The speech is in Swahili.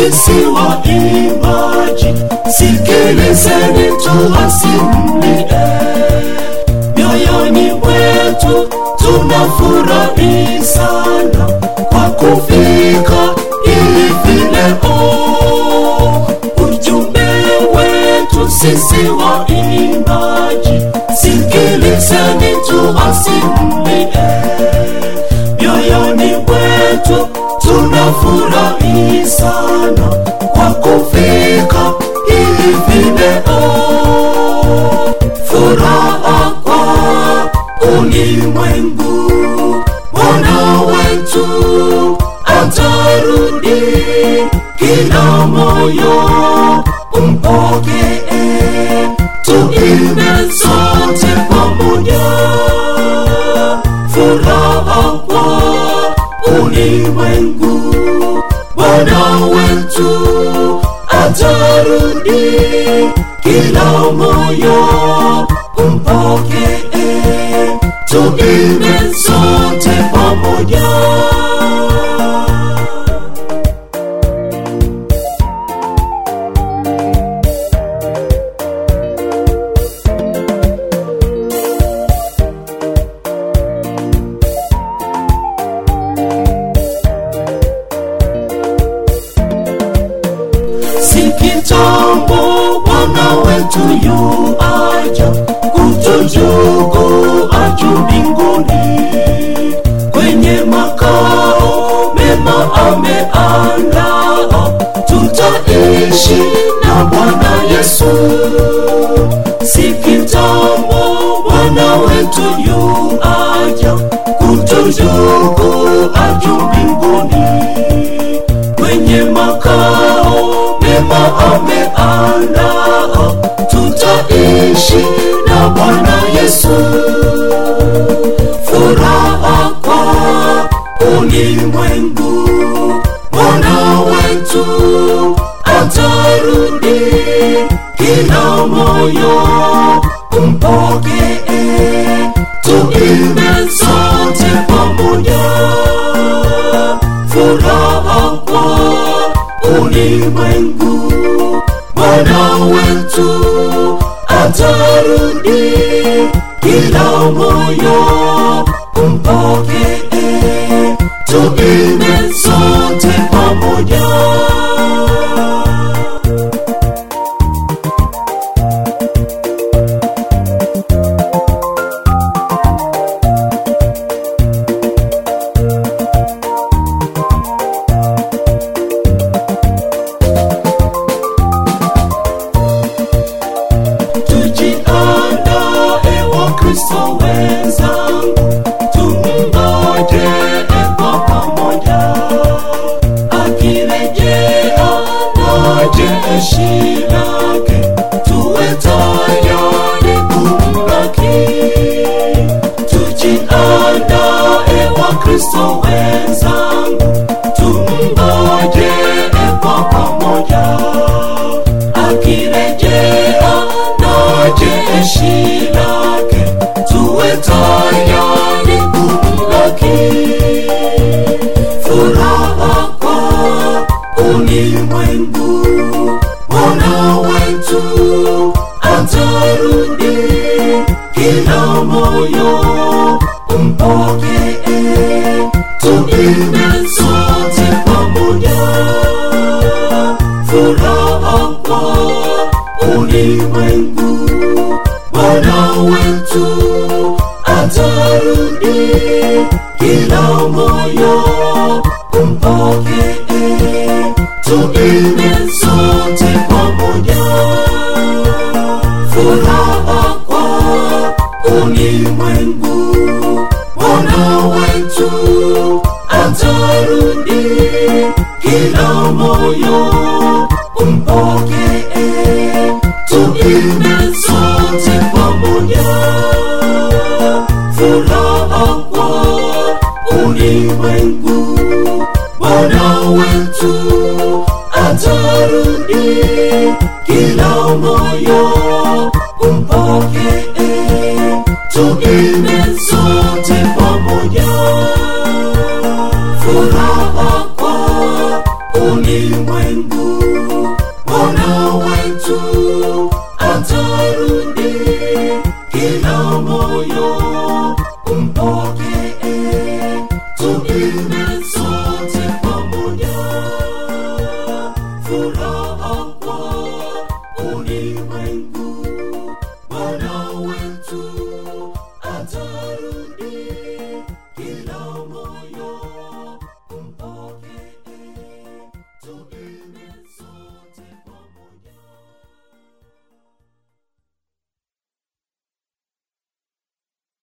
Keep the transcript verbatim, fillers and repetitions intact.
sisi waimbaji, sikilizeni tuwasimulie. Mioyoni mwetu tunafurahi sana kwa kufika hivi leo. Ujumbe wetu sisi waimbaji, sikilizeni tuwasimulie. Mioyoni mwetu tunafurahi sana kwa kufika hivi leo. Furaha kwa ulimwengu, Bwana wetu atarudi, kila moyo umpokee, tuimbe sote pamoja. Furaha kwa ulimwengu, Bwana wetu atarudi, kila moyo umpokee, tuimbe sote pamoja. Kitambo Bwana wetu yu aja, kutuchukua juu mbinguni, kwenye makao mema ameandaa, tutaishi na Bwana Yesu. Si kitambo Bwana wetu yu aja, kutuchukua juu mbinguni, kwenye makao mema ameandaa, tutaishi na Bwana Yesu. Furaha kwa ulimwengu, Bwana wetu atarudi, kila moyo umpokee, tuimbe sote pamoja. Furaha kwa ulimwengu, Bwana wetu atarudi, kila moyo umpokee, tuimbe sote pamoja. Tujiandae Wakristo wenzangu, tungoje kwa pamoja, akirejea na jeshi lake, tuwe tayari kumlaki. Tujiandae Wakristo wenzangu, tungoje kwa pamoja, akirejea na jeshi lake, tuwe tayari kumlaki. Furaha kwa ulimwengu, Bwana wetu atarudi, kila moyo umpokee, tuimbe sote pamoja. Furaha kwa ulimwengu, Bwana wetu atarudi, kila moyo umpokee, tuimbe sote pamoja. Furaha kwa ulimwengu, Bwana wetu atarudi, kila moyo umpokee, tuimbe sote pamoja. Furaha kwa ulimwengu, Bwana wetu atarudi, kila moyo umpokee, tuimbe sote pamoja. Furaha kwa ulimwengu, kila moyo umpokee